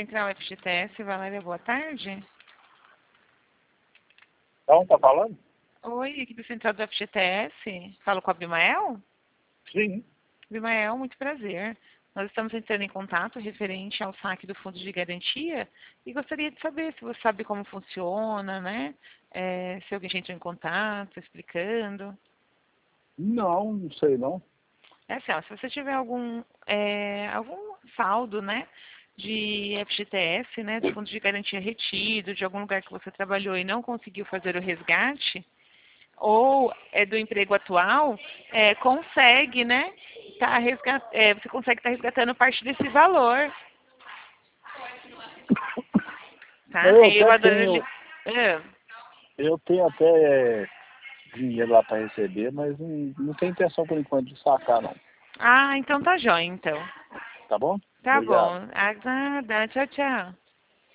Central FGTS, Valéria, boa tarde. Então, tá falando? Oi, equipe central do FGTS. Falo com a Abimael? Sim. Abimael, muito prazer. Nós estamos entrando em contato referente ao saque do Fundo de Garantia e gostaria de saber se você sabe como funciona, né? Se alguém já entrou em contato, explicando. Não sei não. É assim, ó, se você tiver algum saldo, né, de FGTS, né, do Fundo de Garantia retido, de algum lugar que você trabalhou e não conseguiu fazer o resgate, ou do emprego atual, consegue, né, você consegue estar resgatando parte desse valor, tá? Eu Aí eu até adoro... eu tenho até dinheiro lá para receber, mas não tenho intenção por enquanto de sacar não. Ah, então tá jóia, então. Tá bom? Tá Obrigado. bom. Aguarda. Tchau, tchau.